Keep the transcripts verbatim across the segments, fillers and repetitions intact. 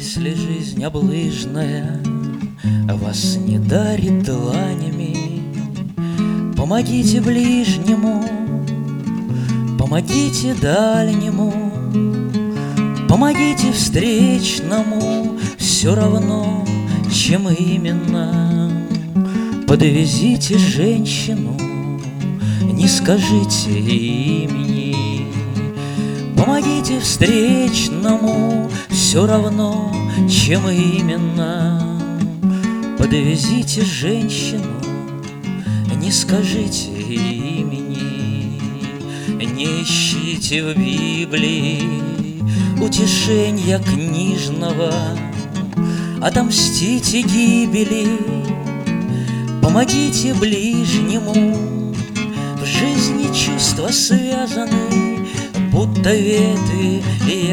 Если жизнь облыжная вас не дарит дланями, помогите ближнему, помогите дальнему, помогите встречному, все равно, чем именно. Подвезите женщину, не скажите имени. Помогите встречному, все равно, чем именно. Подвезите женщину, не скажите имени. Не ищите в Библии утешения книжного, отомстите гибели, помогите ближнему. В жизни чувства связаны, будто ветви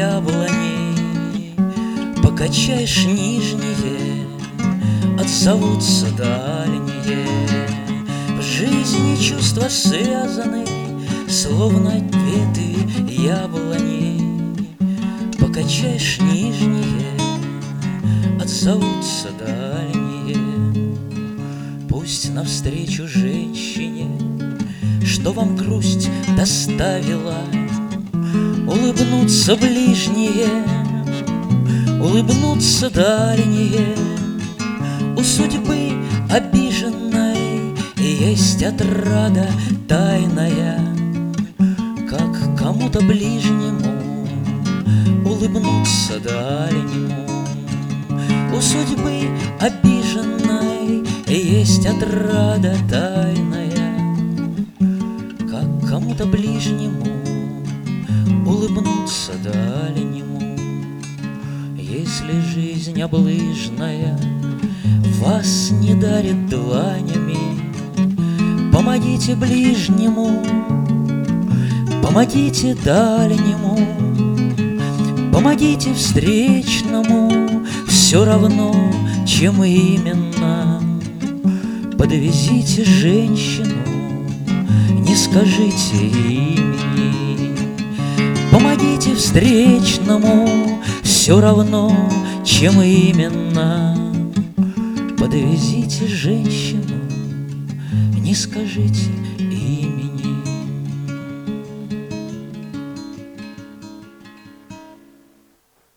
яблони. Покачаешь нижние, отзовутся дальние. В жизни чувства связаны, словно ветви яблони. Покачаешь нижние, отзовутся дальние. Пусть навстречу женщине, что вам грусть доставила, улыбнутся ближние, улыбнутся дальние. У судьбы обиженной есть отрада тайная, как кому-то ближнему улыбнуться дальнему. У судьбы обиженной есть отрада тайная, как кому-то ближнему улыбнуться дальнему. Если жизнь облыжная вас не дарит дланями, помогите ближнему, помогите дальнему, помогите встречному, все равно, чем именно. Подвезите женщину, не скажите имени. Помогите встречному, все равно, чем именно. Подвезите женщину, не скажите